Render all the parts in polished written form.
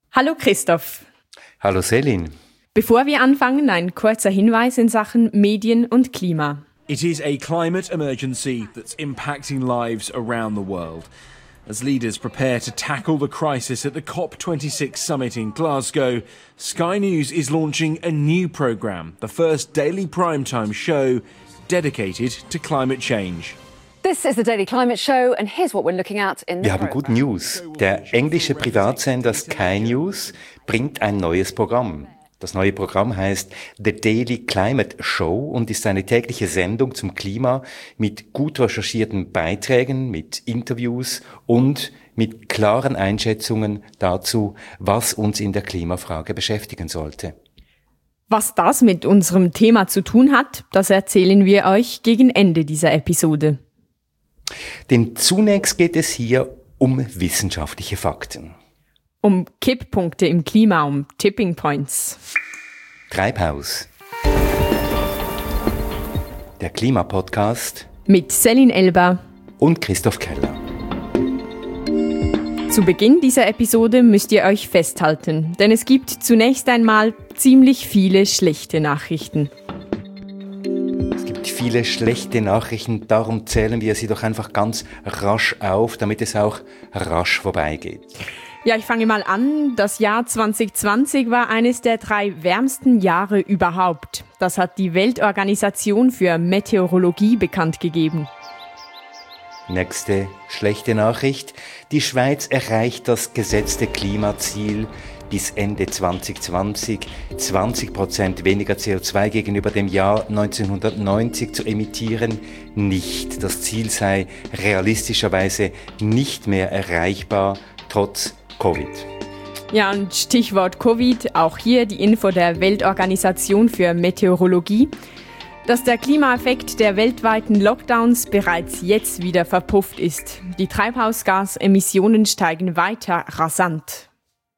Hallo Christoph. Hallo Selin. Bevor wir anfangen, ein kurzer Hinweis in Sachen Medien und Klima. It is a climate emergency that's impacting lives around the world. As leaders prepare to tackle the crisis at the COP26 summit in Glasgow, Sky News is launching a new programme, the first daily primetime show dedicated to climate change. This is the Daily Climate Show and here's what we're looking at in the Wir haben Good News. Der englische Privatsender Sky News bringt ein neues Programm. Das neue Programm heißt The Daily Climate Show und ist eine tägliche Sendung zum Klima mit gut recherchierten Beiträgen, mit Interviews und mit klaren Einschätzungen dazu, was uns in der Klimafrage beschäftigen sollte. Was das mit unserem Thema zu tun hat, das erzählen wir euch gegen Ende dieser Episode. Denn zunächst geht es hier um wissenschaftliche Fakten. Um Kipppunkte im Klima, um Tipping Points. Treibhaus. Der Klimapodcast Mit Selin Elba und Christoph Keller. Zu Beginn dieser Episode müsst ihr euch festhalten, denn es gibt zunächst einmal ziemlich viele schlechte Nachrichten. Es gibt viele schlechte Nachrichten, darum zählen wir sie doch einfach ganz rasch auf, damit es auch rasch vorbeigeht. Ja, ich fange mal an. Das Jahr 2020 war eines der 3 wärmsten Jahre überhaupt. Das hat die Weltorganisation für Meteorologie bekannt gegeben. Nächste schlechte Nachricht. Die Schweiz erreicht das gesetzte Klimaziel bis Ende 2020 20% weniger CO2 gegenüber dem Jahr 1990 zu emittieren, nicht. Das Ziel sei realistischerweise nicht mehr erreichbar, trotz Covid. Ja, und Stichwort Covid, auch hier die Info der Weltorganisation für Meteorologie, dass der Klimaeffekt der weltweiten Lockdowns bereits jetzt wieder verpufft ist. Die Treibhausgasemissionen steigen weiter rasant.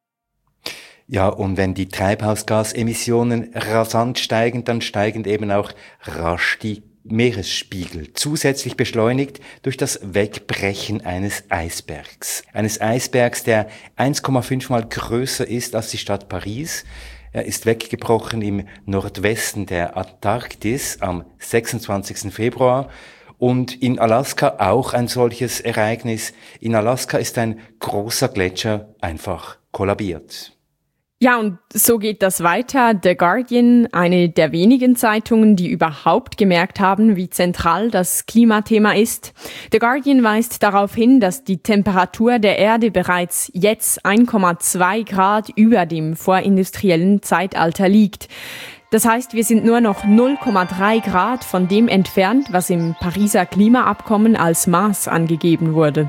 Ja, und wenn die Treibhausgasemissionen rasant steigen, dann steigen eben auch rasch die Meeresspiegel, zusätzlich beschleunigt durch das Wegbrechen eines Eisbergs. Eines Eisbergs, der 1,5 Mal größer ist als die Stadt Paris. Er ist weggebrochen im Nordwesten der Antarktis am 26. Februar. Und in Alaska auch ein solches Ereignis. In Alaska ist ein großer Gletscher einfach kollabiert. Ja, und so geht das weiter. The Guardian, eine der wenigen Zeitungen, die überhaupt gemerkt haben, wie zentral das Klimathema ist. The Guardian weist darauf hin, dass die Temperatur der Erde bereits jetzt 1,2 Grad über dem vorindustriellen Zeitalter liegt. Das heißt, wir sind nur noch 0,3 Grad von dem entfernt, was im Pariser Klimaabkommen als Maß angegeben wurde.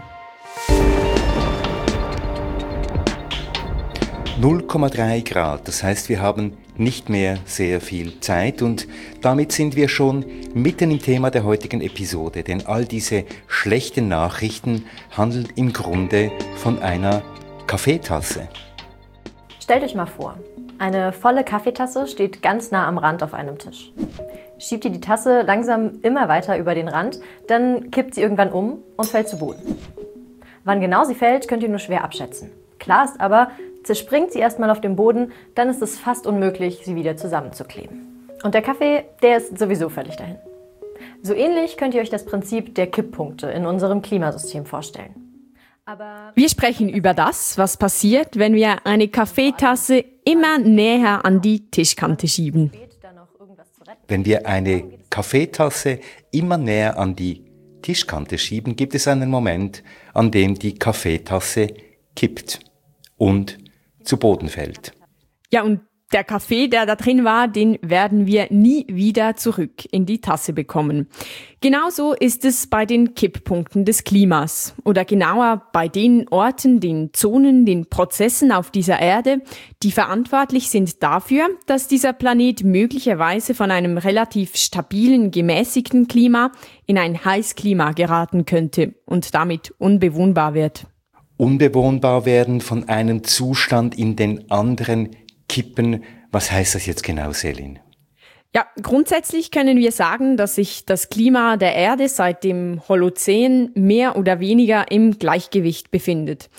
0,3 Grad, das heißt, wir haben nicht mehr sehr viel Zeit und damit sind wir schon mitten im Thema der heutigen Episode, denn all diese schlechten Nachrichten handeln im Grunde von einer Kaffeetasse. Stellt euch mal vor, eine volle Kaffeetasse steht ganz nah am Rand auf einem Tisch. Schiebt ihr die Tasse langsam immer weiter über den Rand, dann kippt sie irgendwann um und fällt zu Boden. Wann genau sie fällt, könnt ihr nur schwer abschätzen. Klar ist aber, zerspringt sie erstmal auf dem Boden, dann ist es fast unmöglich, sie wieder zusammenzukleben. Und der Kaffee, der ist sowieso völlig dahin. So ähnlich könnt ihr euch das Prinzip der Kipppunkte in unserem Klimasystem vorstellen. Wir sprechen über das, was passiert, wenn wir eine Kaffeetasse immer näher an die Tischkante schieben. Wenn wir eine Kaffeetasse immer näher an die Tischkante schieben, gibt es einen Moment, an dem die Kaffeetasse kippt und zu Boden fällt. Ja, und der Kaffee, der da drin war, den werden wir nie wieder zurück in die Tasse bekommen. Genauso ist es bei den Kipppunkten des Klimas. Oder genauer bei den Orten, den Zonen, den Prozessen auf dieser Erde, die verantwortlich sind dafür, dass dieser Planet möglicherweise von einem relativ stabilen, gemäßigten Klima in ein Heißklima geraten könnte und damit unbewohnbar wird. Unbewohnbar werden, von einem Zustand in den anderen kippen. Was heißt das jetzt genau, Selin? Ja, grundsätzlich können wir sagen, dass sich das Klima der Erde seit dem Holozän mehr oder weniger im Gleichgewicht befindet.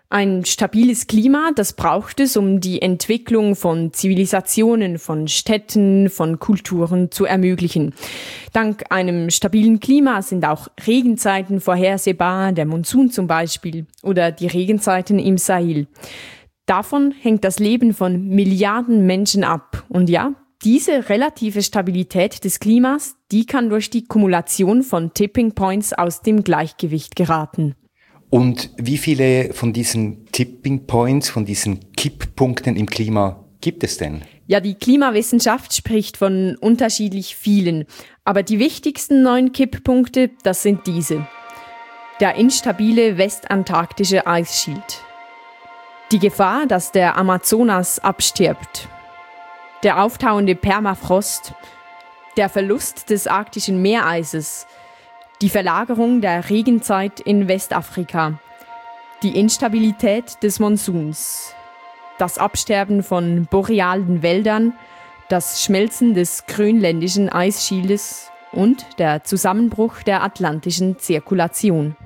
Ein stabiles Klima, das braucht es, um die Entwicklung von Zivilisationen, von Städten, von Kulturen zu ermöglichen. Dank einem stabilen Klima sind auch Regenzeiten vorhersehbar, der Monsun zum Beispiel, oder die Regenzeiten im Sahel. Davon hängt das Leben von Milliarden Menschen ab. Und ja, diese relative Stabilität des Klimas, die kann durch die Kumulation von Tipping Points aus dem Gleichgewicht geraten. Und wie viele von diesen Tipping Points, von diesen Kipppunkten im Klima gibt es denn? Ja, die Klimawissenschaft spricht von unterschiedlich vielen. Aber die wichtigsten 9 Kipppunkte, das sind diese. Der instabile westantarktische Eisschild. Die Gefahr, dass der Amazonas abstirbt. Der auftauende Permafrost. Der Verlust des arktischen Meereises. Die Verlagerung der Regenzeit in Westafrika, die Instabilität des Monsuns, das Absterben von borealen Wäldern, das Schmelzen des grönländischen Eisschildes und der Zusammenbruch der atlantischen Zirkulation.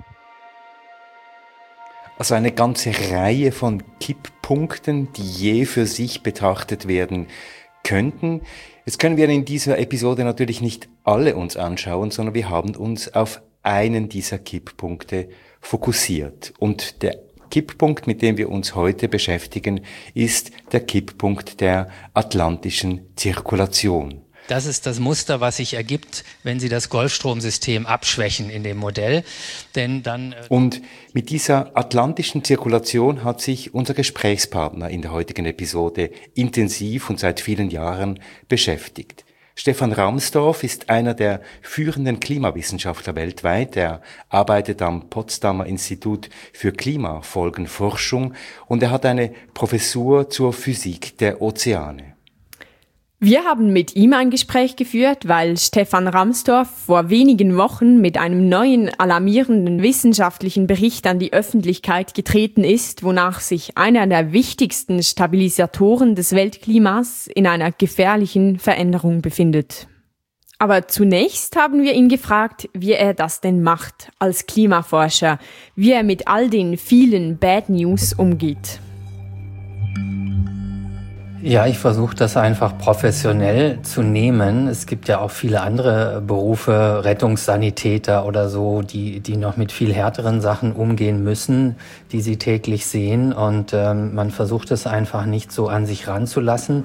Also eine ganze Reihe von Kipppunkten, die je für sich betrachtet werden könnten. Jetzt können wir in dieser Episode natürlich nicht alle uns anschauen, sondern wir haben uns auf einen dieser Kipppunkte fokussiert. Und der Kipppunkt, mit dem wir uns heute beschäftigen, ist der Kipppunkt der atlantischen Zirkulation. Das ist das Muster, was sich ergibt, wenn Sie das Golfstromsystem abschwächen in dem Modell. Denn dann Und mit dieser atlantischen Zirkulation hat sich unser Gesprächspartner in der heutigen Episode intensiv und seit vielen Jahren beschäftigt. Stefan Ramsdorf ist einer der führenden Klimawissenschaftler weltweit. Er arbeitet am Potsdamer Institut für Klimafolgenforschung und er hat eine Professur zur Physik der Ozeane. Wir haben mit ihm ein Gespräch geführt, weil Stefan Ramsdorf vor wenigen Wochen mit einem neuen alarmierenden wissenschaftlichen Bericht an die Öffentlichkeit getreten ist, wonach sich einer der wichtigsten Stabilisatoren des Weltklimas in einer gefährlichen Veränderung befindet. Aber zunächst haben wir ihn gefragt, wie er das denn macht als Klimaforscher, wie er mit all den vielen Bad News umgeht. Ja, ich versuche das einfach professionell zu nehmen. Es gibt ja auch viele andere Berufe, Rettungssanitäter oder so, die noch mit viel härteren Sachen umgehen müssen, die sie täglich sehen. Und man versucht es einfach nicht so an sich ranzulassen.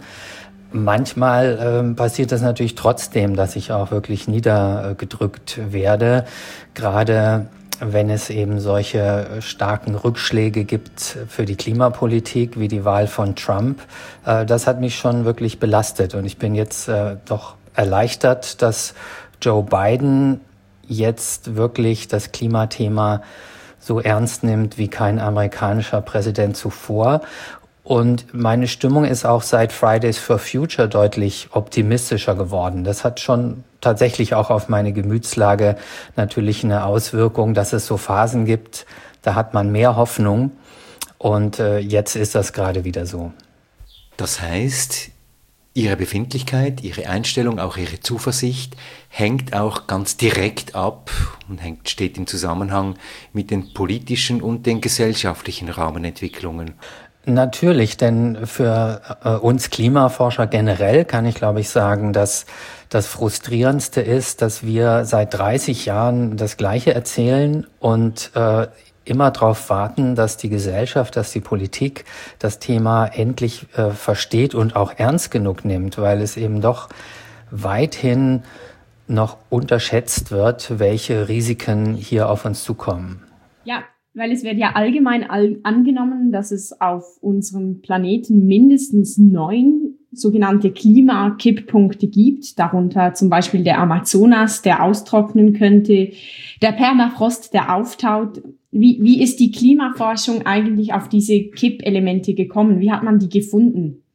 Manchmal passiert das natürlich trotzdem, dass ich auch wirklich niedergedrückt werde. Gerade wenn es eben solche starken Rückschläge gibt für die Klimapolitik, wie die Wahl von Trump. Das hat mich schon wirklich belastet. Und ich bin jetzt doch erleichtert, dass Joe Biden jetzt wirklich das Klimathema so ernst nimmt wie kein amerikanischer Präsident zuvor. Und meine Stimmung ist auch seit Fridays for Future deutlich optimistischer geworden. Das hat schon tatsächlich auch auf meine Gemütslage natürlich eine Auswirkung, dass es so Phasen gibt, da hat man mehr Hoffnung. Und jetzt ist das gerade wieder so. Das heißt, Ihre Befindlichkeit, Ihre Einstellung, auch Ihre Zuversicht hängt auch ganz direkt ab und steht im Zusammenhang mit den politischen und den gesellschaftlichen Rahmenentwicklungen. Natürlich, denn für uns Klimaforscher generell kann ich, glaube ich, sagen, dass das Frustrierendste ist, dass wir seit 30 Jahren das Gleiche erzählen und immer darauf warten, dass die Gesellschaft, dass die Politik das Thema endlich versteht und auch ernst genug nimmt, weil es eben doch weithin noch unterschätzt wird, welche Risiken hier auf uns zukommen. Ja, weil es wird ja allgemein angenommen, dass es auf unserem Planeten mindestens 9 sogenannte Klimakipppunkte gibt, darunter zum Beispiel der Amazonas, der austrocknen könnte, der Permafrost, der auftaut. Wie ist die Klimaforschung eigentlich auf diese Kippelemente gekommen? Wie hat man die gefunden?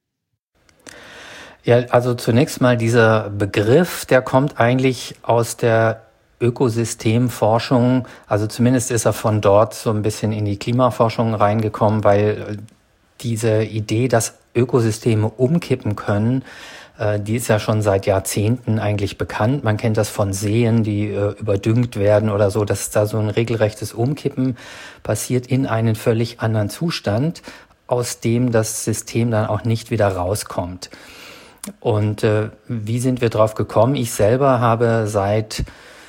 Ja, also zunächst mal dieser Begriff, der kommt eigentlich aus der Ökosystemforschung, also zumindest ist er von dort so ein bisschen in die Klimaforschung reingekommen, weil diese Idee, dass Ökosysteme umkippen können, Die ist ja schon seit Jahrzehnten eigentlich bekannt. Man kennt das von Seen, die überdüngt werden oder so, dass da so ein regelrechtes Umkippen passiert in einen völlig anderen Zustand, aus dem das System dann auch nicht wieder rauskommt. Und wie sind wir drauf gekommen? Ich selber habe seit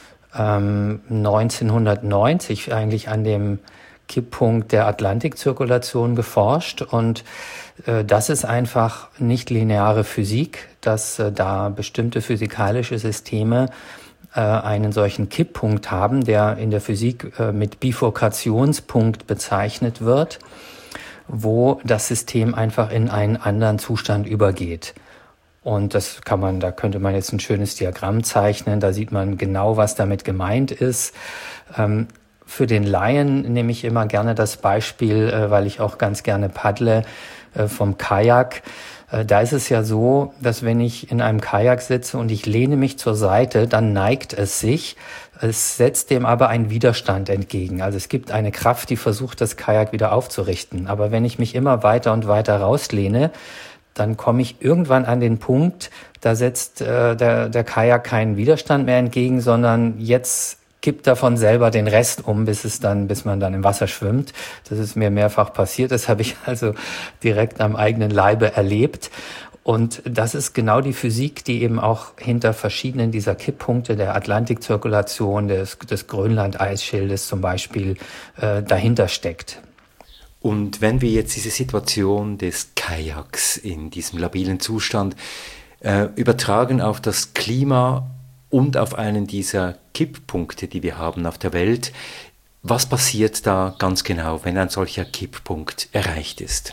1990 eigentlich an dem Kipppunkt der Atlantikzirkulation geforscht, und das ist einfach nicht lineare Physik, dass da bestimmte physikalische Systeme einen solchen Kipppunkt haben, der in der Physik mit Bifurkationspunkt bezeichnet wird, wo das System einfach in einen anderen Zustand übergeht. Und da könnte man jetzt ein schönes Diagramm zeichnen, da sieht man genau, was damit gemeint ist. Für den Laien nehme ich immer gerne das Beispiel, weil ich auch ganz gerne paddle, vom Kajak. Da ist es ja so, dass wenn ich in einem Kajak sitze und ich lehne mich zur Seite, dann neigt es sich. Es setzt dem aber ein Widerstand entgegen. Also es gibt eine Kraft, die versucht, das Kajak wieder aufzurichten. Aber wenn ich mich immer weiter und weiter rauslehne, dann komme ich irgendwann an den Punkt, da setzt der Kajak keinen Widerstand mehr entgegen, sondern jetzt kippt davon selber den Rest um, bis man dann im Wasser schwimmt. Das ist mir mehrfach passiert. Das habe ich also direkt am eigenen Leibe erlebt. Und das ist genau die Physik, die eben auch hinter verschiedenen dieser Kipppunkte der Atlantikzirkulation, des Grönland-Eisschildes zum Beispiel, dahinter steckt. Und wenn wir jetzt diese Situation des Kajaks in diesem labilen Zustand übertragen auf das Klima und auf einen dieser Kipppunkte, die wir haben auf der Welt, was passiert da ganz genau, wenn ein solcher Kipppunkt erreicht ist?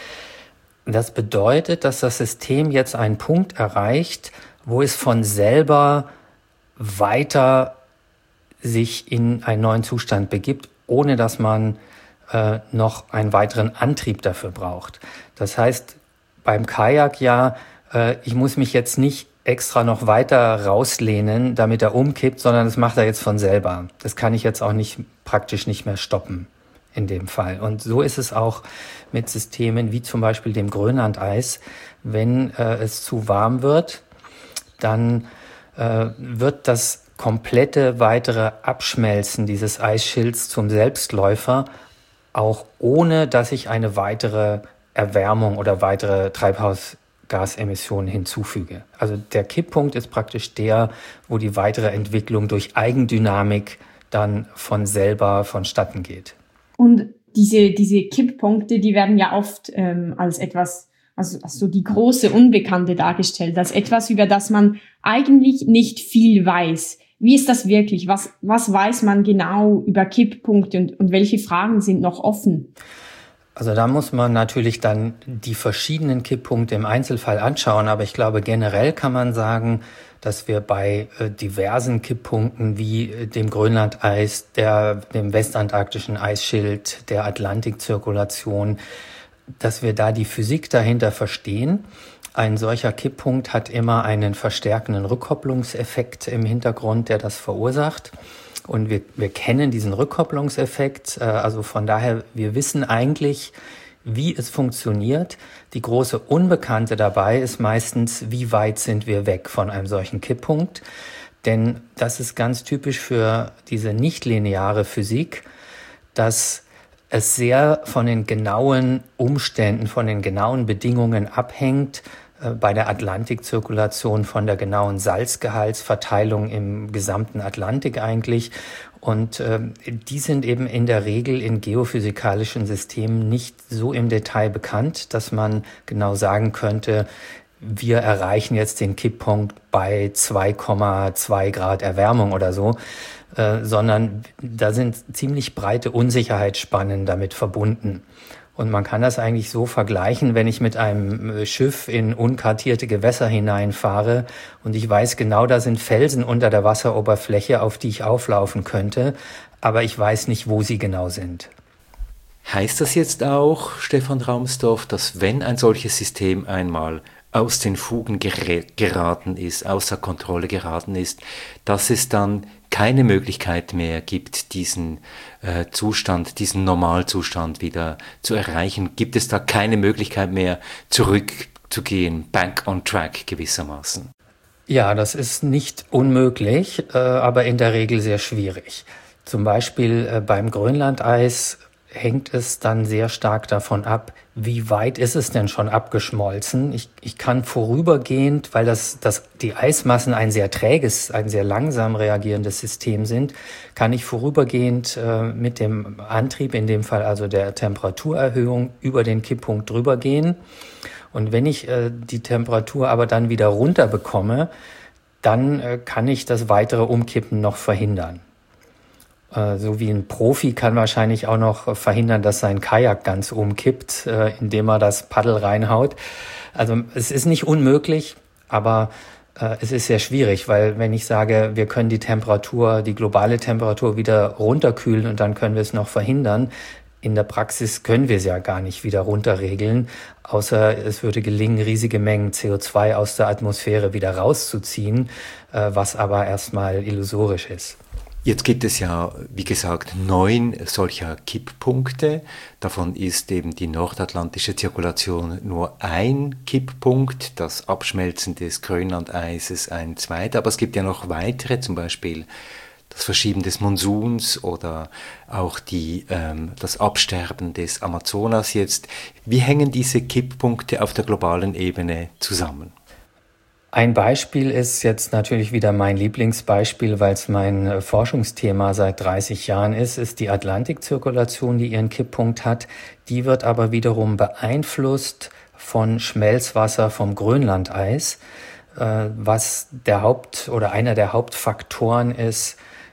Das bedeutet, dass das System jetzt einen Punkt erreicht, wo es von selber weiter sich in einen neuen Zustand begibt, ohne dass man noch einen weiteren Antrieb dafür braucht. Das heißt, beim Kajak ich muss mich jetzt nicht extra noch weiter rauslehnen, damit er umkippt, sondern das macht er jetzt von selber. Das kann ich jetzt auch praktisch nicht mehr stoppen in dem Fall. Und so ist es auch mit Systemen wie zum Beispiel dem Grönlandeis. Wenn es zu warm wird, dann wird das komplette weitere Abschmelzen dieses Eisschilds zum Selbstläufer, auch ohne dass ich eine weitere Erwärmung oder weitere Treibhausgasemissionen hinzufüge. Also der Kipppunkt ist praktisch der, wo die weitere Entwicklung durch Eigendynamik dann von selber vonstatten geht. Und diese Kipppunkte, die werden ja oft als etwas, also die große Unbekannte dargestellt, als etwas, über das man eigentlich nicht viel weiß. Wie ist das wirklich? Was weiß man genau über Kipppunkte und welche Fragen sind noch offen? Also da muss man natürlich dann die verschiedenen Kipppunkte im Einzelfall anschauen, aber ich glaube, generell kann man sagen, dass wir bei diversen Kipppunkten wie dem Grönlandeis, dem westantarktischen Eisschild, der Atlantikzirkulation, dass wir da die Physik dahinter verstehen. Ein solcher Kipppunkt hat immer einen verstärkenden Rückkopplungseffekt im Hintergrund, der das verursacht. Und wir kennen diesen Rückkopplungseffekt. Also von daher, wir wissen eigentlich, wie es funktioniert. Die große Unbekannte dabei ist meistens, wie weit sind wir weg von einem solchen Kipppunkt. Denn das ist ganz typisch für diese nichtlineare Physik, dass es sehr von den genauen Umständen, von den genauen Bedingungen abhängt, bei der Atlantikzirkulation von der genauen Salzgehaltsverteilung im gesamten Atlantik eigentlich. Und die sind eben in der Regel in geophysikalischen Systemen nicht so im Detail bekannt, dass man genau sagen könnte, wir erreichen jetzt den Kipppunkt bei 2,2 Grad Erwärmung oder so, sondern da sind ziemlich breite Unsicherheitsspannen damit verbunden. Und man kann das eigentlich so vergleichen, wenn ich mit einem Schiff in unkartierte Gewässer hineinfahre und ich weiß genau, da sind Felsen unter der Wasseroberfläche, auf die ich auflaufen könnte, aber ich weiß nicht, wo sie genau sind. Heißt das jetzt auch, Stefan Rahmsdorf, dass wenn ein solches System einmal aus den Fugen geraten ist, außer Kontrolle geraten ist, dass es dann keine Möglichkeit mehr gibt, diesen Zustand, diesen Normalzustand wieder zu erreichen? Gibt es da keine Möglichkeit mehr, zurück zu gehen, back on track gewissermaßen? Ja, das ist nicht unmöglich, aber in der Regel sehr schwierig. Zum Beispiel beim Grönlandeis hängt es dann sehr stark davon ab, wie weit ist es denn schon abgeschmolzen. Ich kann vorübergehend, weil die Eismassen ein sehr träges, ein sehr langsam reagierendes System sind, kann ich vorübergehend mit dem Antrieb, in dem Fall also der Temperaturerhöhung, über den Kipppunkt drüber gehen. Und wenn ich die Temperatur aber dann wieder runter bekomme, dann kann ich das weitere Umkippen noch verhindern. So wie ein Profi kann wahrscheinlich auch noch verhindern, dass sein Kajak ganz umkippt, indem er das Paddel reinhaut. Also es ist nicht unmöglich, aber es ist sehr schwierig, weil wenn ich sage, wir können die globale Temperatur wieder runterkühlen und dann können wir es noch verhindern, in der Praxis können wir es ja gar nicht wieder runterregeln, außer es würde gelingen, riesige Mengen CO2 aus der Atmosphäre wieder rauszuziehen, was aber erstmal illusorisch ist. Jetzt gibt es ja, wie gesagt, 9 solcher Kipppunkte. Davon ist eben die nordatlantische Zirkulation nur ein Kipppunkt, das Abschmelzen des Grönlandeises ein zweiter. Aber es gibt ja noch weitere, zum Beispiel das Verschieben des Monsuns oder auch das Absterben des Amazonas jetzt. Wie hängen diese Kipppunkte auf der globalen Ebene zusammen? Ein Beispiel ist jetzt natürlich wieder mein Lieblingsbeispiel, weil es mein Forschungsthema seit 30 Jahren ist die Atlantikzirkulation, die ihren Kipppunkt hat. Die wird aber wiederum beeinflusst von Schmelzwasser vom Grönlandeis, was einer der Hauptfaktoren ist,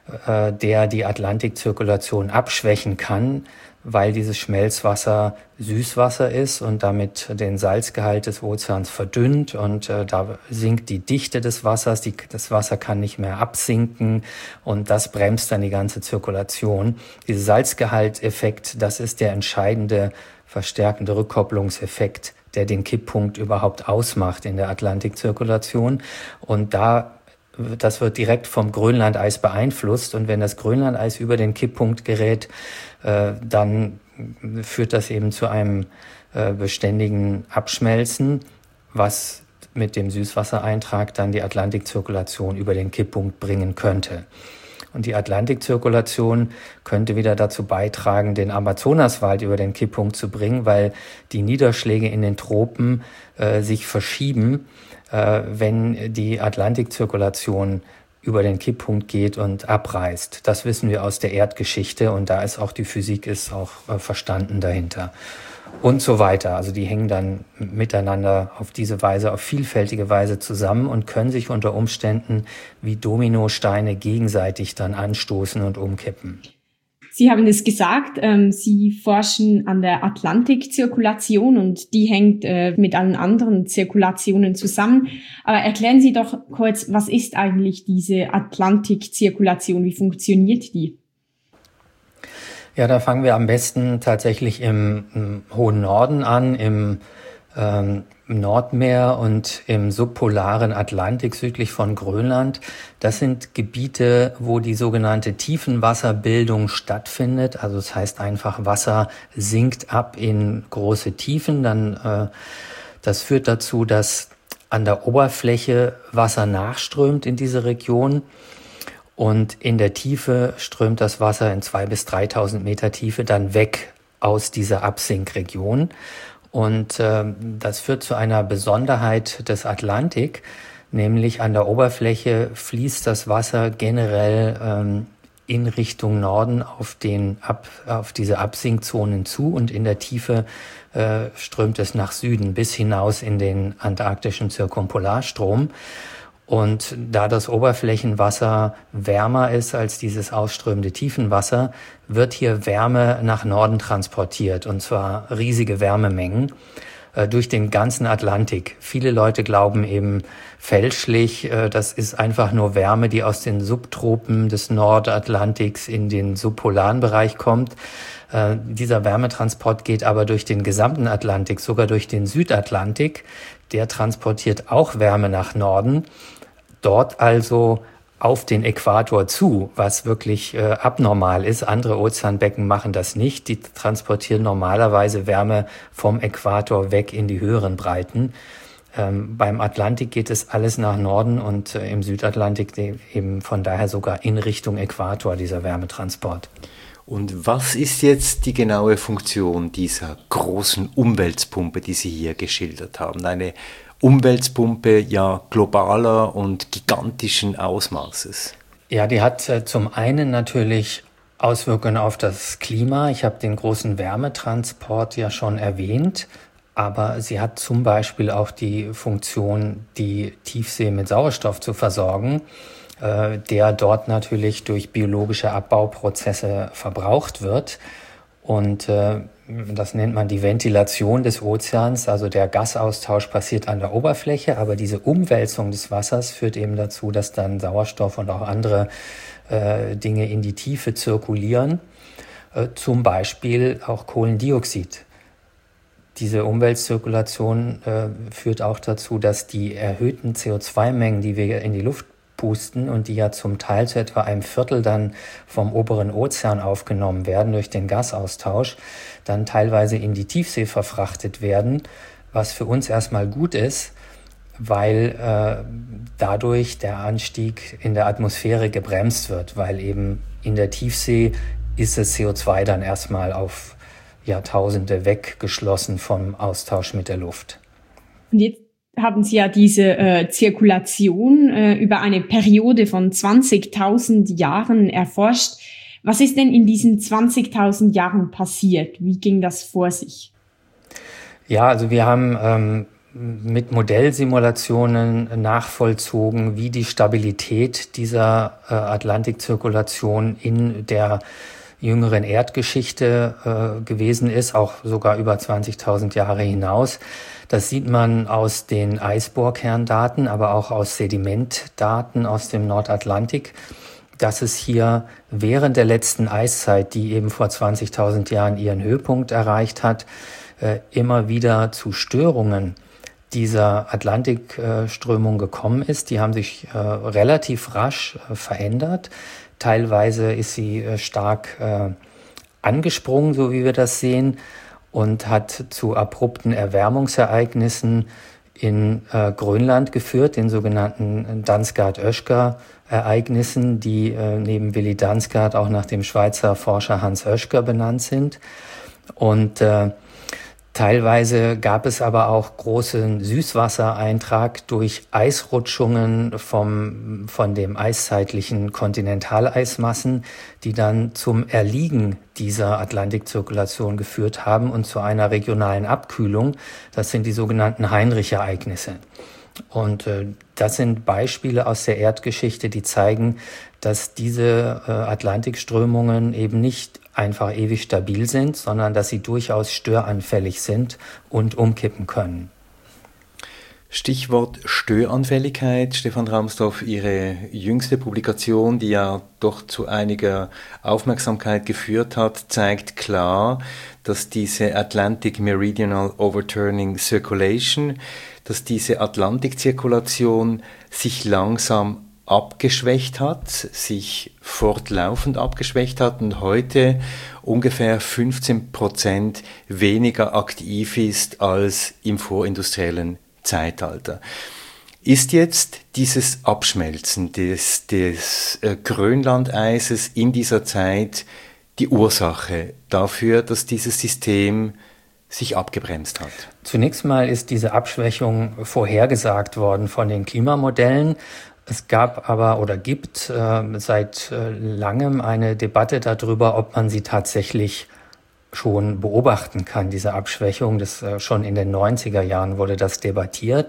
der die Atlantikzirkulation abschwächen kann, weil dieses Schmelzwasser Süßwasser ist und damit den Salzgehalt des Ozeans verdünnt und da sinkt die Dichte des Wassers, das Wasser kann nicht mehr absinken und das bremst dann die ganze Zirkulation. Dieser Salzgehalteffekt, das ist der entscheidende verstärkende Rückkopplungseffekt, der den Kipppunkt überhaupt ausmacht in der Atlantikzirkulation und das wird direkt vom Grönlandeis beeinflusst und wenn das Grönlandeis über den Kipppunkt gerät, dann führt das eben zu einem beständigen Abschmelzen, was mit dem Süßwassereintrag dann die Atlantikzirkulation über den Kipppunkt bringen könnte. Und die Atlantikzirkulation könnte wieder dazu beitragen, den Amazonaswald über den Kipppunkt zu bringen, weil die Niederschläge in den Tropen sich verschieben, wenn die Atlantikzirkulation über den Kipppunkt geht und abreißt. Das wissen wir aus der Erdgeschichte und da ist auch die Physik auch verstanden dahinter. Und so weiter. Also die hängen dann miteinander auf diese Weise, auf vielfältige Weise zusammen und können sich unter Umständen wie Dominosteine gegenseitig dann anstoßen und umkippen. Sie haben es gesagt, Sie forschen an der Atlantikzirkulation und die hängt mit allen anderen Zirkulationen zusammen. Aber erklären Sie doch kurz, was ist eigentlich diese Atlantikzirkulation? Wie funktioniert die? Ja, da fangen wir am besten tatsächlich im hohen Norden an, im Nordmeer und im subpolaren Atlantik südlich von Grönland. Das sind Gebiete, wo die sogenannte Tiefenwasserbildung stattfindet. Also das heißt einfach, Wasser sinkt ab in große Tiefen. Das führt dazu, dass an der Oberfläche Wasser nachströmt in diese Region. Und in der Tiefe strömt das Wasser in 2.000 bis 3.000 Meter Tiefe dann weg aus dieser Absinkregion. Und das führt zu einer Besonderheit des Atlantik, nämlich an der Oberfläche fließt das Wasser generell in Richtung Norden auf diese Absinkzonen zu und in der Tiefe strömt es nach Süden bis hinaus in den antarktischen Zirkumpolarstrom. Und da das Oberflächenwasser wärmer ist als dieses ausströmende Tiefenwasser, wird hier Wärme nach Norden transportiert, und zwar riesige Wärmemengen durch den ganzen Atlantik. Viele Leute glauben eben fälschlich, das ist einfach nur Wärme, die aus den Subtropen des Nordatlantiks in den subpolaren Bereich kommt. Dieser Wärmetransport geht aber durch den gesamten Atlantik, sogar durch den Südatlantik. Der transportiert auch Wärme nach Norden. Dort also auf den Äquator zu, was wirklich abnormal ist. Andere Ozeanbecken machen das nicht. Die transportieren normalerweise Wärme vom Äquator weg in die höheren Breiten. Beim Atlantik geht es alles nach Norden und im Südatlantik eben von daher sogar in Richtung Äquator, dieser Wärmetransport. Und was ist jetzt die genaue Funktion dieser großen Umwälzpumpe, die Sie hier geschildert haben? Eine Umwälzpumpe ja globaler und gigantischen Ausmaßes. Ja, die hat zum einen natürlich Auswirkungen auf das Klima. Ich habe den großen Wärmetransport ja schon erwähnt. Aber sie hat zum Beispiel auch die Funktion, die Tiefsee mit Sauerstoff zu versorgen, der dort natürlich durch biologische Abbauprozesse verbraucht wird. Und das nennt man die Ventilation des Ozeans. Also der Gasaustausch passiert an der Oberfläche, aber diese Umwälzung des Wassers führt eben dazu, dass dann Sauerstoff und auch andere Dinge in die Tiefe zirkulieren. Zum Beispiel auch Kohlendioxid. Diese Umweltzirkulation führt auch dazu, dass die erhöhten CO2-Mengen, die wir in die Luft pusten und die ja zum Teil zu etwa einem Viertel dann vom oberen Ozean aufgenommen werden durch den Gasaustausch, dann teilweise in die Tiefsee verfrachtet werden, was für uns erstmal gut ist, weil dadurch der Anstieg in der Atmosphäre gebremst wird, weil eben in der Tiefsee ist das CO2 dann erstmal auf Jahrtausende weggeschlossen vom Austausch mit der Luft. Und jetzt haben Sie ja diese Zirkulation über eine Periode von 20.000 Jahren erforscht. Was ist denn in diesen 20.000 Jahren passiert? Wie ging das vor sich? Ja, also wir haben mit Modellsimulationen nachvollzogen, wie die Stabilität dieser Atlantikzirkulation in der jüngeren Erdgeschichte gewesen ist, auch sogar über 20.000 Jahre hinaus. Das sieht man aus den Eisbohrkerndaten, aber auch aus Sedimentdaten aus dem Nordatlantik, dass es hier während der letzten Eiszeit, die eben vor 20.000 Jahren ihren Höhepunkt erreicht hat, immer wieder zu Störungen dieser Atlantikströmung gekommen ist. Die haben sich relativ rasch verändert. Teilweise ist sie stark angesprungen, so wie wir das sehen, und hat zu abrupten Erwärmungsereignissen in Grönland geführt, den sogenannten Dansgaard-Oeschger-Ereignissen, die neben Willy Dansgaard auch nach dem Schweizer Forscher Hans Oeschger benannt sind. Und teilweise gab es aber auch großen Süßwassereintrag durch Eisrutschungen von dem eiszeitlichen Kontinentaleismassen, die dann zum Erliegen dieser Atlantikzirkulation geführt haben und zu einer regionalen Abkühlung. Das sind die sogenannten Heinrich-Ereignisse. Und das sind Beispiele aus der Erdgeschichte, die zeigen, dass diese Atlantikströmungen eben nicht einfach ewig stabil sind, sondern dass sie durchaus störanfällig sind und umkippen können. Stichwort Störanfälligkeit. Stefan Rahmstorf, Ihre jüngste Publikation, die ja doch zu einiger Aufmerksamkeit geführt hat, zeigt klar, dass diese Atlantic Meridional Overturning Circulation, dass diese Atlantikzirkulation sich langsam abgeschwächt hat, sich fortlaufend abgeschwächt hat und heute ungefähr 15% weniger aktiv ist als im vorindustriellen Zeitalter. Ist jetzt dieses Abschmelzen des Grönlandeises in dieser Zeit die Ursache dafür, dass dieses System sich abgebremst hat? Zunächst mal ist diese Abschwächung vorhergesagt worden von den Klimamodellen. Es gab aber oder gibt seit langem eine Debatte darüber, ob man sie tatsächlich schon beobachten kann, diese Abschwächung. Das schon in den 90er Jahren wurde das debattiert.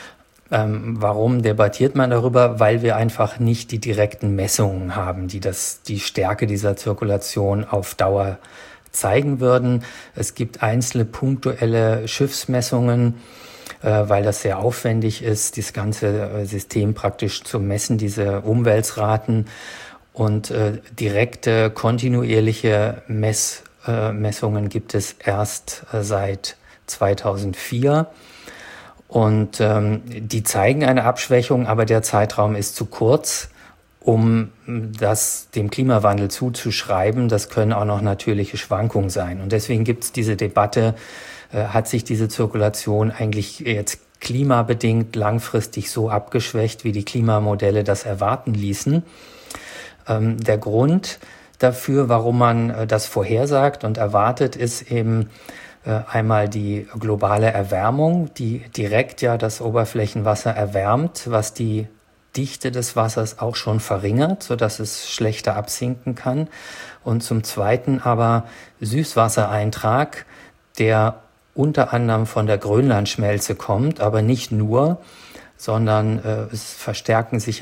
Warum debattiert man darüber? Weil wir einfach nicht die direkten Messungen haben, die die Stärke dieser Zirkulation auf Dauer zeigen würden. Es gibt einzelne punktuelle Schiffsmessungen, weil das sehr aufwendig ist, das ganze System praktisch zu messen, diese Umwälzraten, und direkte, kontinuierliche Messungen gibt es erst seit 2004. Und die zeigen eine Abschwächung, aber der Zeitraum ist zu kurz, um das dem Klimawandel zuzuschreiben. Das können auch noch natürliche Schwankungen sein. Und deswegen gibt es diese Debatte, hat sich diese Zirkulation eigentlich jetzt klimabedingt langfristig so abgeschwächt, wie die Klimamodelle das erwarten ließen. Der Grund dafür, warum man das vorhersagt und erwartet, ist eben einmal die globale Erwärmung, die direkt ja das Oberflächenwasser erwärmt, was die Dichte des Wassers auch schon verringert, sodass es schlechter absinken kann. Und zum Zweiten aber Süßwassereintrag, der unter anderem von der Grönlandschmelze kommt, aber nicht nur, sondern es verstärkt sich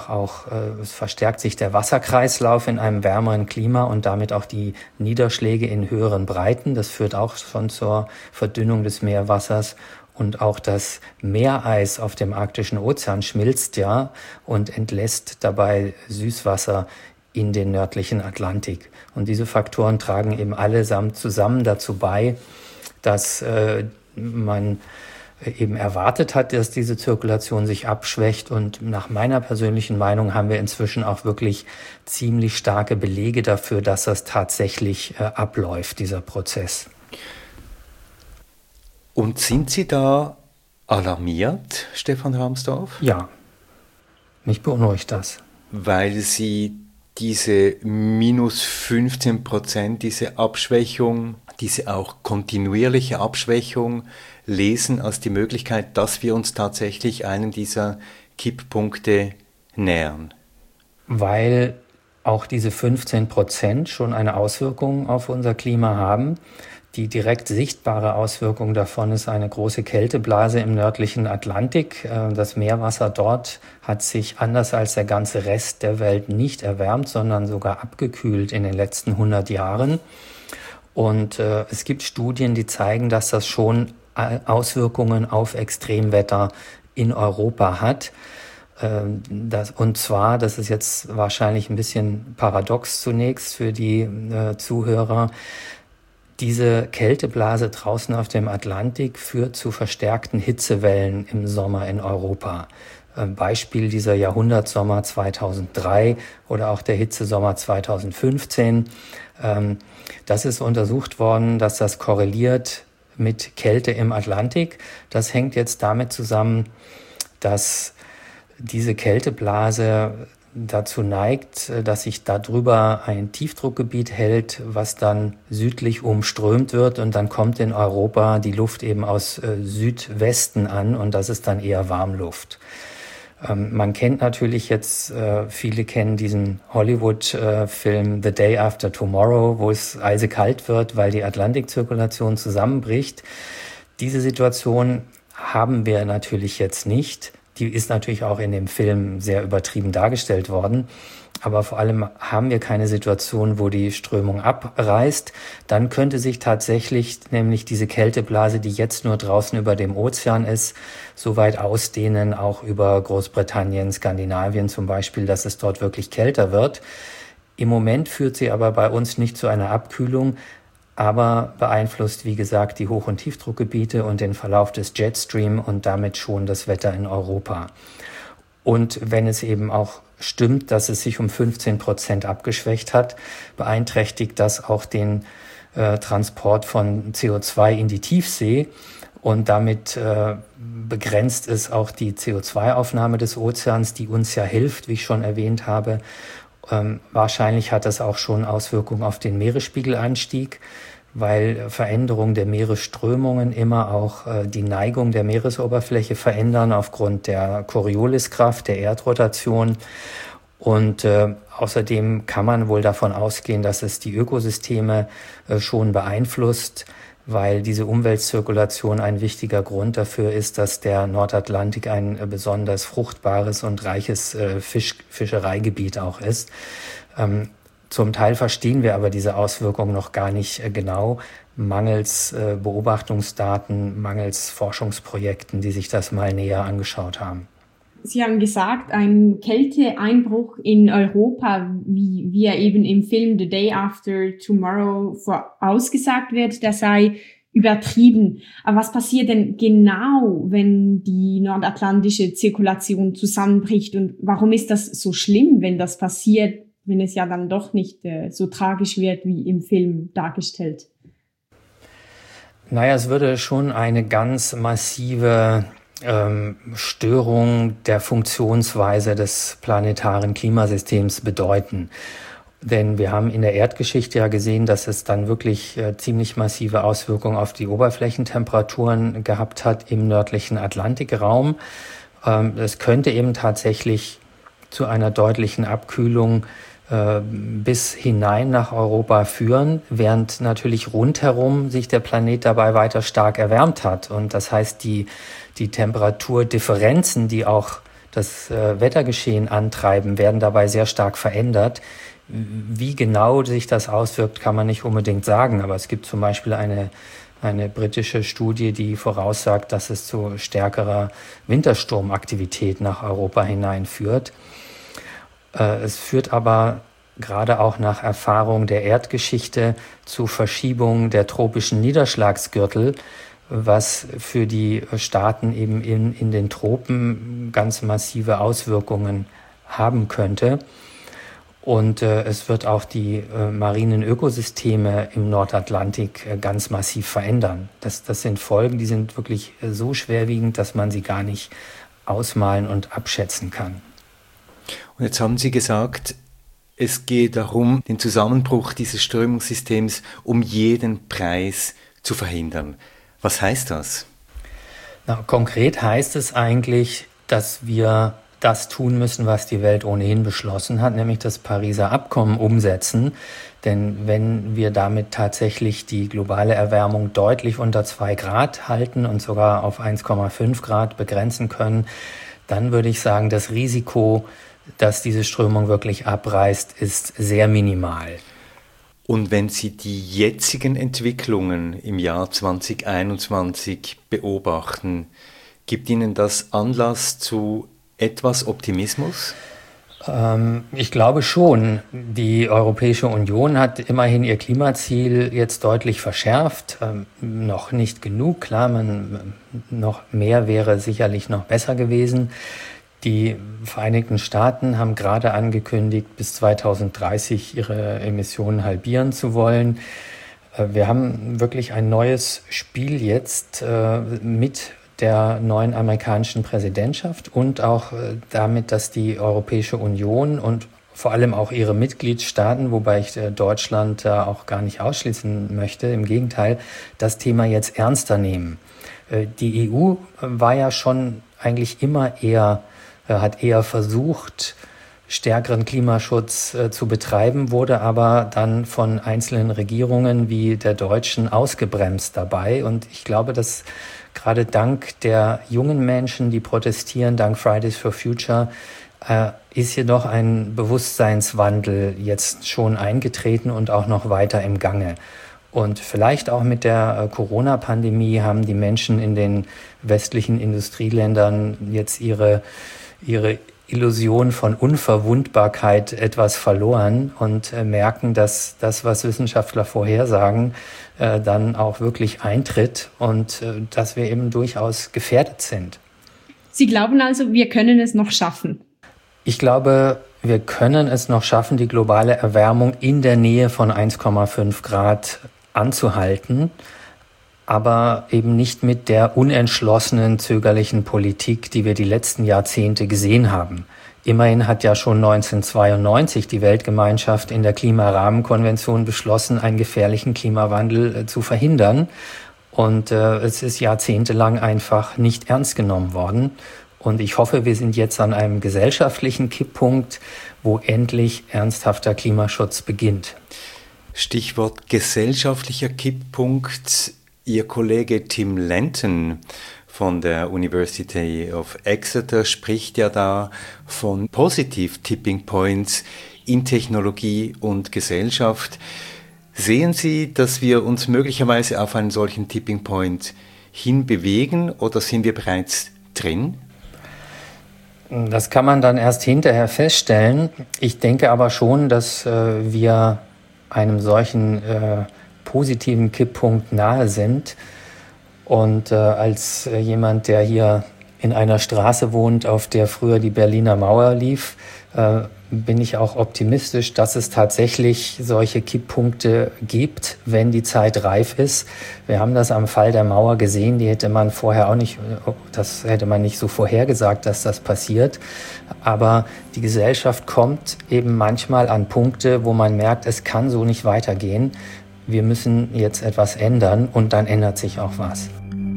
der Wasserkreislauf in einem wärmeren Klima und damit auch die Niederschläge in höheren Breiten. Das führt auch schon zur Verdünnung des Meerwassers. Und auch das Meereis auf dem arktischen Ozean schmilzt ja und entlässt dabei Süßwasser in den nördlichen Atlantik. Und diese Faktoren tragen eben allesamt zusammen dazu bei, dass man eben erwartet hat, dass diese Zirkulation sich abschwächt. Und nach meiner persönlichen Meinung haben wir inzwischen auch wirklich ziemlich starke Belege dafür, dass das tatsächlich abläuft, dieser Prozess. Und sind Sie da alarmiert, Stefan Rahmsdorf? Ja, mich beunruhigt das. Weil Sie diese minus 15%, diese Abschwächung, diese auch kontinuierliche Abschwächung lesen als die Möglichkeit, dass wir uns tatsächlich einem dieser Kipppunkte nähern. Weil auch diese 15% schon eine Auswirkung auf unser Klima haben. Die direkt sichtbare Auswirkung davon ist eine große Kälteblase im nördlichen Atlantik. Das Meerwasser dort hat sich anders als der ganze Rest der Welt nicht erwärmt, sondern sogar abgekühlt in den letzten 100 Jahren. Und es gibt Studien, die zeigen, dass das schon Auswirkungen auf Extremwetter in Europa hat. Und zwar, das ist jetzt wahrscheinlich ein bisschen paradox zunächst für die Zuhörer, diese Kälteblase draußen auf dem Atlantik führt zu verstärkten Hitzewellen im Sommer in Europa. Beispiel dieser Jahrhundertsommer 2003 oder auch der Hitzesommer 2015. Das ist untersucht worden, dass das korreliert mit Kälte im Atlantik. Das hängt jetzt damit zusammen, dass diese Kälteblase dazu neigt, dass sich darüber ein Tiefdruckgebiet hält, was dann südlich umströmt wird und dann kommt in Europa die Luft eben aus Südwesten an und das ist dann eher Warmluft. Man kennt natürlich jetzt, viele kennen diesen Hollywood-Film The Day After Tomorrow, wo es eisekalt wird, weil die Atlantikzirkulation zusammenbricht. Diese Situation haben wir natürlich jetzt nicht. Die ist natürlich auch in dem Film sehr übertrieben dargestellt worden. Aber vor allem haben wir keine Situation, wo die Strömung abreißt. Dann könnte sich tatsächlich nämlich diese Kälteblase, die jetzt nur draußen über dem Ozean ist, so weit ausdehnen, auch über Großbritannien, Skandinavien zum Beispiel, dass es dort wirklich kälter wird. Im Moment führt sie aber bei uns nicht zu einer Abkühlung, aber beeinflusst, wie gesagt, die Hoch- und Tiefdruckgebiete und den Verlauf des Jetstream und damit schon das Wetter in Europa. Und wenn es eben auch stimmt, dass es sich um 15% abgeschwächt hat, beeinträchtigt das auch den Transport von CO2 in die Tiefsee und damit begrenzt es auch die CO2-Aufnahme des Ozeans, die uns ja hilft, wie ich schon erwähnt habe. Wahrscheinlich hat das auch schon Auswirkungen auf den Meeresspiegelanstieg, weil Veränderungen der Meeresströmungen immer auch die Neigung der Meeresoberfläche verändern aufgrund der Corioliskraft, der Erdrotation. Und außerdem kann man wohl davon ausgehen, dass es die Ökosysteme schon beeinflusst, weil diese Umweltzirkulation ein wichtiger Grund dafür ist, dass der Nordatlantik ein besonders fruchtbares und reiches Fischereigebiet auch ist. Zum Teil verstehen wir aber diese Auswirkungen noch gar nicht genau, mangels Beobachtungsdaten, mangels Forschungsprojekten, die sich das mal näher angeschaut haben. Sie haben gesagt, ein Kälteeinbruch in Europa, wie er eben im Film The Day After Tomorrow vorausgesagt wird, der sei übertrieben. Aber was passiert denn genau, wenn die nordatlantische Zirkulation zusammenbricht? Und warum ist das so schlimm, wenn das passiert, wenn es ja dann doch nicht so tragisch wird, wie im Film dargestellt? Naja, es würde schon eine ganz massive Störung der Funktionsweise des planetaren Klimasystems bedeuten. Denn wir haben in der Erdgeschichte ja gesehen, dass es dann wirklich ziemlich massive Auswirkungen auf die Oberflächentemperaturen gehabt hat im nördlichen Atlantikraum. Es könnte eben tatsächlich zu einer deutlichen Abkühlung bis hinein nach Europa führen, während natürlich rundherum sich der Planet dabei weiter stark erwärmt hat. Und das heißt, die Temperaturdifferenzen, die auch das Wettergeschehen antreiben, werden dabei sehr stark verändert. Wie genau sich das auswirkt, kann man nicht unbedingt sagen. Aber es gibt zum Beispiel eine britische Studie, die voraussagt, dass es zu stärkerer Wintersturmaktivität nach Europa hineinführt. Es führt aber gerade auch nach Erfahrung der Erdgeschichte zu Verschiebungen der tropischen Niederschlagsgürtel, was für die Staaten eben in den Tropen ganz massive Auswirkungen haben könnte. Und es wird auch die marinen Ökosysteme im Nordatlantik ganz massiv verändern. Das sind Folgen, die sind wirklich so schwerwiegend, dass man sie gar nicht ausmalen und abschätzen kann. Und jetzt haben Sie gesagt, es geht darum, den Zusammenbruch dieses Strömungssystems um jeden Preis zu verhindern. Was heißt das? Na, konkret heißt es eigentlich, dass wir das tun müssen, was die Welt ohnehin beschlossen hat, nämlich das Pariser Abkommen umsetzen. Denn wenn wir damit tatsächlich die globale Erwärmung deutlich unter 2 Grad halten und sogar auf 1,5 Grad begrenzen können, dann würde ich sagen, das Risiko, dass diese Strömung wirklich abreißt, ist sehr minimal. Und wenn Sie die jetzigen Entwicklungen im Jahr 2021 beobachten, gibt Ihnen das Anlass zu etwas Optimismus? Ich glaube schon. Die Europäische Union hat immerhin ihr Klimaziel jetzt deutlich verschärft. Noch nicht genug, klar, noch mehr wäre sicherlich noch besser gewesen. Die Vereinigten Staaten haben gerade angekündigt, bis 2030 ihre Emissionen halbieren zu wollen. Wir haben wirklich ein neues Spiel jetzt mit der neuen amerikanischen Präsidentschaft und auch damit, dass die Europäische Union und vor allem auch ihre Mitgliedstaaten, wobei ich Deutschland auch gar nicht ausschließen möchte, im Gegenteil, das Thema jetzt ernster nehmen. Die EU war ja schon eigentlich immer hat eher versucht, stärkeren Klimaschutz zu betreiben, wurde aber dann von einzelnen Regierungen wie der deutschen ausgebremst dabei. Und ich glaube, dass gerade dank der jungen Menschen, die protestieren, dank Fridays for Future, ist jedoch ein Bewusstseinswandel jetzt schon eingetreten und auch noch weiter im Gange. Und vielleicht auch mit der Corona-Pandemie haben die Menschen in den westlichen Industrieländern jetzt ihre Illusion von Unverwundbarkeit etwas verloren und merken, dass das, was Wissenschaftler vorhersagen, dann auch wirklich eintritt und dass wir eben durchaus gefährdet sind. Sie glauben also, wir können es noch schaffen? Ich glaube, wir können es noch schaffen, die globale Erwärmung in der Nähe von 1,5 Grad anzuhalten, aber eben nicht mit der unentschlossenen, zögerlichen Politik, die wir die letzten Jahrzehnte gesehen haben. Immerhin hat ja schon 1992 die Weltgemeinschaft in der Klimarahmenkonvention beschlossen, einen gefährlichen Klimawandel zu verhindern. Und es ist jahrzehntelang einfach nicht ernst genommen worden. Und ich hoffe, wir sind jetzt an einem gesellschaftlichen Kipppunkt, wo endlich ernsthafter Klimaschutz beginnt. Stichwort gesellschaftlicher Kipppunkt. Ihr Kollege Tim Lenton von der University of Exeter spricht ja da von Positive Tipping Points in Technologie und Gesellschaft. Sehen Sie, dass wir uns möglicherweise auf einen solchen Tipping Point hinbewegen oder sind wir bereits drin? Das kann man dann erst hinterher feststellen. Ich denke aber schon, dass wir einem solchen positiven Kipppunkt nahe sind. Und als jemand, der hier in einer Straße wohnt, auf der früher die Berliner Mauer lief, bin ich auch optimistisch, dass es tatsächlich solche Kipppunkte gibt, wenn die Zeit reif ist. Wir haben das am Fall der Mauer gesehen, das hätte man nicht so vorhergesagt, dass das passiert. Aber die Gesellschaft kommt eben manchmal an Punkte, wo man merkt, es kann so nicht weitergehen. Wir müssen jetzt etwas ändern und dann ändert sich auch was.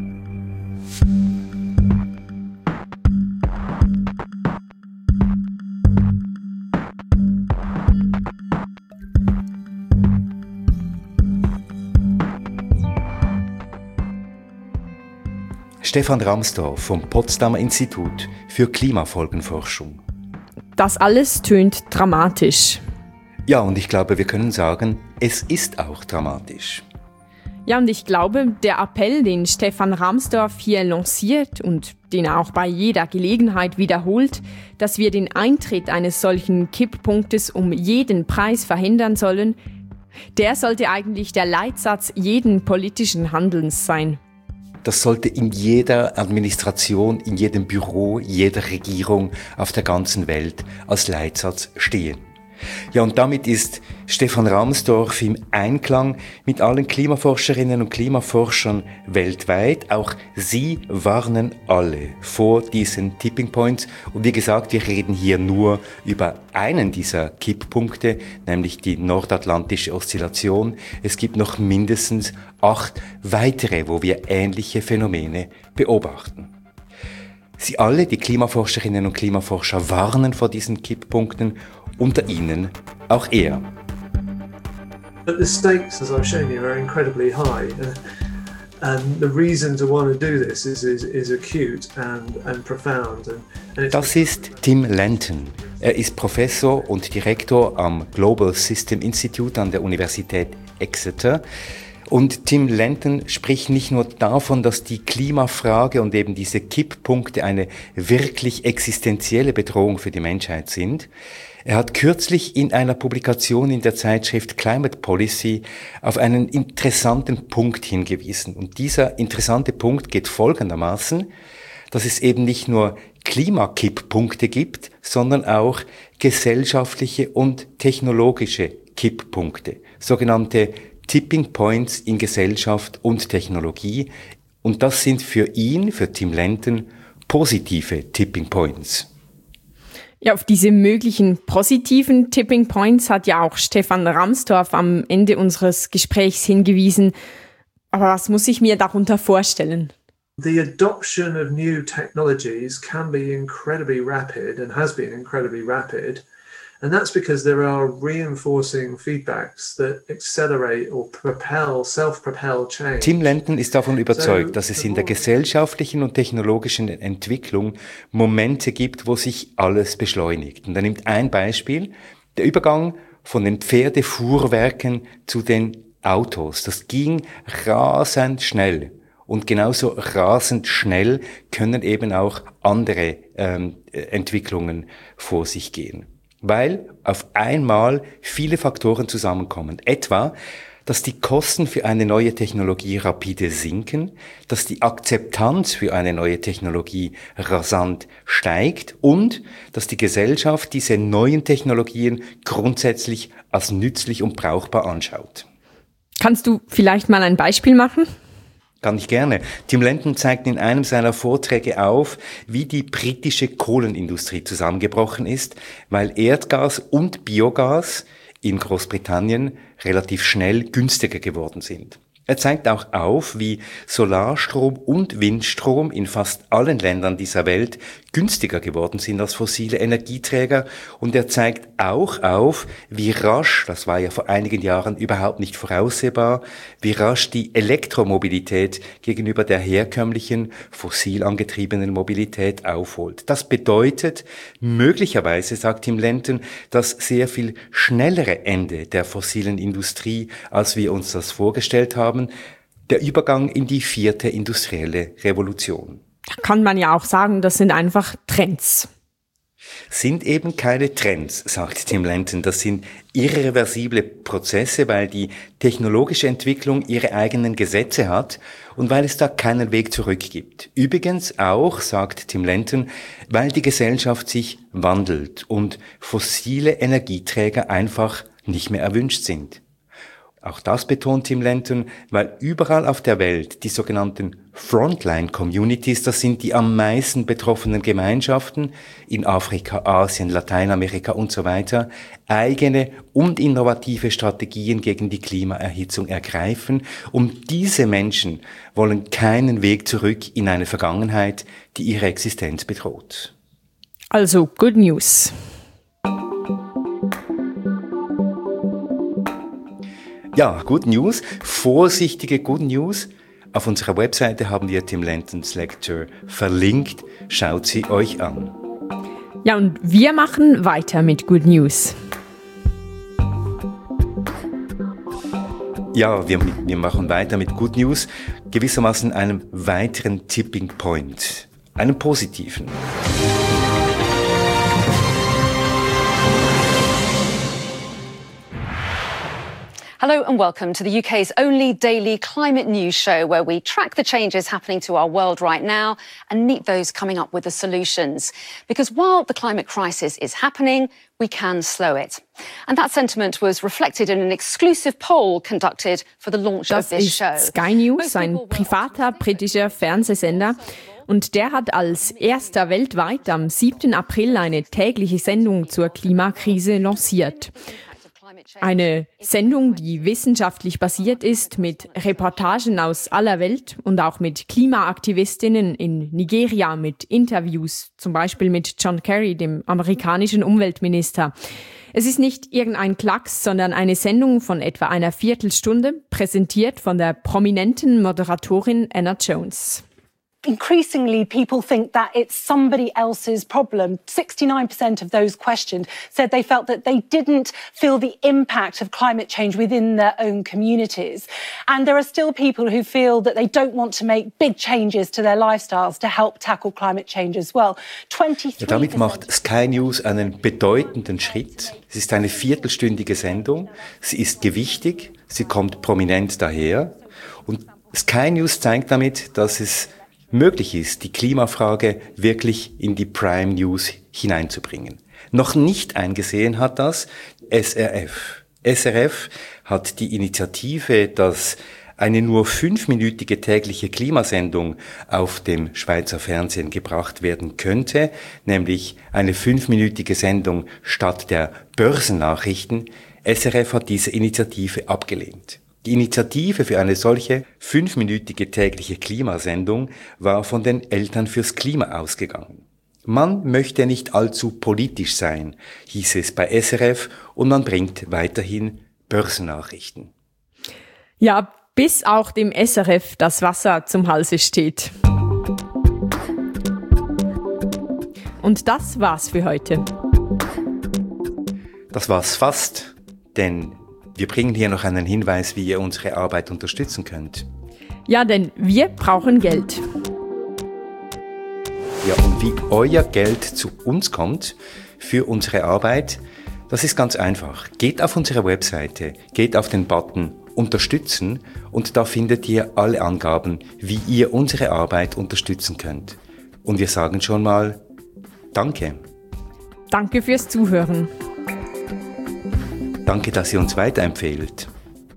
Stefan Ramsdorf vom Potsdamer Institut für Klimafolgenforschung. Das alles tönt dramatisch. Ja, und ich glaube, wir können sagen, es ist auch dramatisch. Ja, und ich glaube, der Appell, den Stefan Ramsdorf hier lanciert und den er auch bei jeder Gelegenheit wiederholt, dass wir den Eintritt eines solchen Kipppunktes um jeden Preis verhindern sollen, der sollte eigentlich der Leitsatz jeden politischen Handelns sein. Das sollte in jeder Administration, in jedem Büro, jeder Regierung auf der ganzen Welt als Leitsatz stehen. Ja, und damit ist Stefan Ramsdorf im Einklang mit allen Klimaforscherinnen und Klimaforschern weltweit. Auch sie warnen alle vor diesen Tipping Points. Und wie gesagt, wir reden hier nur über einen dieser Kipppunkte, nämlich die nordatlantische Oszillation. Es gibt noch mindestens 8 weitere, wo wir ähnliche Phänomene beobachten. Sie alle, die Klimaforscherinnen und Klimaforscher, warnen vor diesen Kipppunkten, unter ihnen auch er. But the stakes, as I've shown you, are incredibly high. And the reason to want to do this is acute and profound. Das ist Tim Lenton. Er ist Professor und Direktor am Global System Institute an der Universität Exeter. Und Tim Lenton spricht nicht nur davon, dass die Klimafrage und eben diese Kipppunkte eine wirklich existenzielle Bedrohung für die Menschheit sind. Er hat kürzlich in einer Publikation in der Zeitschrift Climate Policy auf einen interessanten Punkt hingewiesen. Und dieser interessante Punkt geht folgendermaßen, dass es eben nicht nur Klimakipppunkte gibt, sondern auch gesellschaftliche und technologische Kipppunkte, sogenannte Tipping Points in Gesellschaft und Technologie. Und das sind für ihn, für Tim Lenton, positive Tipping Points. Ja, auf diese möglichen positiven Tipping Points hat ja auch Stefan Ramsdorf am Ende unseres Gesprächs hingewiesen. Aber was muss ich mir darunter vorstellen? The adoption of new technologies can be incredibly rapid and has been incredibly rapid. And that's because there are reinforcing feedbacks that accelerate or self-propel change. Tim Lenton ist davon überzeugt, dass es in der gesellschaftlichen und technologischen Entwicklung Momente gibt, wo sich alles beschleunigt. Und er nimmt ein Beispiel, der Übergang von den Pferdefuhrwerken zu den Autos. Das ging rasend schnell. Und genauso rasend schnell können eben auch andere Entwicklungen vor sich gehen. Weil auf einmal viele Faktoren zusammenkommen. Etwa, dass die Kosten für eine neue Technologie rapide sinken, dass die Akzeptanz für eine neue Technologie rasant steigt und dass die Gesellschaft diese neuen Technologien grundsätzlich als nützlich und brauchbar anschaut. Kannst du vielleicht mal ein Beispiel machen? Kann ich gerne. Tim Lenton zeigt in einem seiner Vorträge auf, wie die britische Kohlenindustrie zusammengebrochen ist, weil Erdgas und Biogas in Großbritannien relativ schnell günstiger geworden sind. Er zeigt auch auf, wie Solarstrom und Windstrom in fast allen Ländern dieser Welt günstiger geworden sind als fossile Energieträger. Und er zeigt auch auf, wie rasch, das war ja vor einigen Jahren überhaupt nicht voraussehbar, wie rasch die Elektromobilität gegenüber der herkömmlichen, fossil angetriebenen Mobilität aufholt. Das bedeutet möglicherweise, sagt Tim Lenton, das sehr viel schnellere Ende der fossilen Industrie, als wir uns das vorgestellt haben, der Übergang in die 4. industrielle Revolution. Kann man ja auch sagen, das sind einfach Trends. Sind eben keine Trends, sagt Tim Lenton. Das sind irreversible Prozesse, weil die technologische Entwicklung ihre eigenen Gesetze hat und weil es da keinen Weg zurück gibt. Übrigens auch, sagt Tim Lenton, weil die Gesellschaft sich wandelt und fossile Energieträger einfach nicht mehr erwünscht sind. Auch das betont Tim Lenton, weil überall auf der Welt die sogenannten Frontline-Communities, das sind die am meisten betroffenen Gemeinschaften in Afrika, Asien, Lateinamerika und so weiter, eigene und innovative Strategien gegen die Klimaerhitzung ergreifen. Und diese Menschen wollen keinen Weg zurück in eine Vergangenheit, die ihre Existenz bedroht. Also, good news. Ja, Good News, vorsichtige Good News. Auf unserer Webseite haben wir Tim Lentons Lecture verlinkt. Schaut sie euch an. Ja, und wir machen weiter mit Good News. Ja, wir machen weiter mit Good News, gewissermaßen einem weiteren Tipping Point, einem positiven. Hello and welcome to the UK's only daily climate news show where we track the changes happening to our world right now and meet those coming up with the solutions. Because while the climate crisis is happening, we can slow it. And that sentiment was reflected in an exclusive poll conducted for the launch of this show. Das ist Sky News, ein privater britischer Fernsehsender. Und der hat als erster weltweit am 7. April eine tägliche Sendung zur Klimakrise lanciert. Eine Sendung, die wissenschaftlich basiert ist, mit Reportagen aus aller Welt und auch mit Klimaaktivistinnen in Nigeria, mit Interviews, zum Beispiel mit John Kerry, dem amerikanischen Umweltminister. Es ist nicht irgendein Klacks, sondern eine Sendung von etwa einer Viertelstunde, präsentiert von der prominenten Moderatorin Anna Jones. Increasingly, people think that it's somebody else's problem. 69% of those questioned said they felt that they didn't feel the impact of climate change within their own communities. And there are still people who feel that they don't want to make big changes to their lifestyles to help tackle climate change as well. 23%. Ja, damit macht Sky News einen bedeutenden Schritt. Es ist eine viertelstündige Sendung. Sie ist gewichtig. Sie kommt prominent daher. Und Sky News zeigt damit, dass es möglich ist, die Klimafrage wirklich in die Prime News hineinzubringen. Noch nicht eingesehen hat das SRF. SRF hat die Initiative, dass eine nur 5-minütige tägliche Klimasendung auf dem Schweizer Fernsehen gebracht werden könnte, nämlich eine 5-minütige Sendung statt der Börsennachrichten. SRF hat diese Initiative abgelehnt. Die Initiative für eine solche 5-minütige tägliche Klimasendung war von den Eltern fürs Klima ausgegangen. Man möchte nicht allzu politisch sein, hieß es bei SRF, und man bringt weiterhin Börsennachrichten. Ja, bis auch dem SRF das Wasser zum Halse steht. Und das war's für heute. Das war's fast, denn wir bringen hier noch einen Hinweis, wie ihr unsere Arbeit unterstützen könnt. Ja, denn wir brauchen Geld. Ja, und wie euer Geld zu uns kommt für unsere Arbeit, das ist ganz einfach. Geht auf unsere Webseite, geht auf den Button Unterstützen und da findet ihr alle Angaben, wie ihr unsere Arbeit unterstützen könnt. Und wir sagen schon mal Danke. Danke fürs Zuhören. Danke, dass ihr uns weiterempfehlt.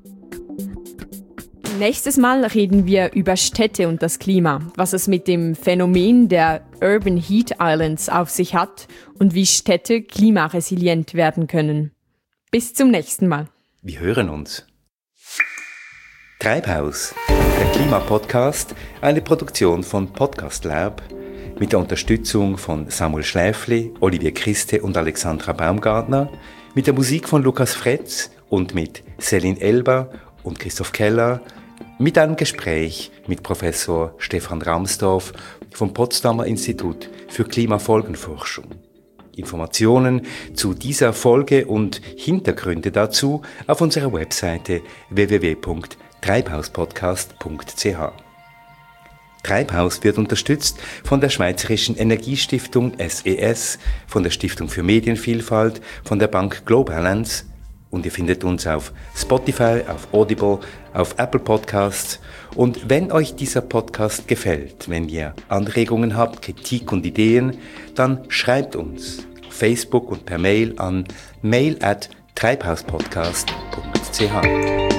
Nächstes Mal reden wir über Städte und das Klima, was es mit dem Phänomen der Urban Heat Islands auf sich hat und wie Städte klimaresilient werden können. Bis zum nächsten Mal. Wir hören uns. Treibhaus, der Klimapodcast, eine Produktion von Podcast Lab mit der Unterstützung von Samuel Schläfli, Olivier Christe und Alexandra Baumgartner, mit der Musik von Lukas Fretz und mit Céline Elber und Christoph Keller, mit einem Gespräch mit Professor Stefan Ramsdorf vom Potsdamer Institut für Klimafolgenforschung. Informationen zu dieser Folge und Hintergründe dazu auf unserer Webseite www.treibhauspodcast.ch. Treibhaus wird unterstützt von der Schweizerischen Energiestiftung SES, von der Stiftung für Medienvielfalt, von der Bank Globalance und ihr findet uns auf Spotify, auf Audible, auf Apple Podcasts. Und wenn euch dieser Podcast gefällt, wenn ihr Anregungen habt, Kritik und Ideen, dann schreibt uns auf Facebook und per Mail an mail@treibhauspodcast.ch.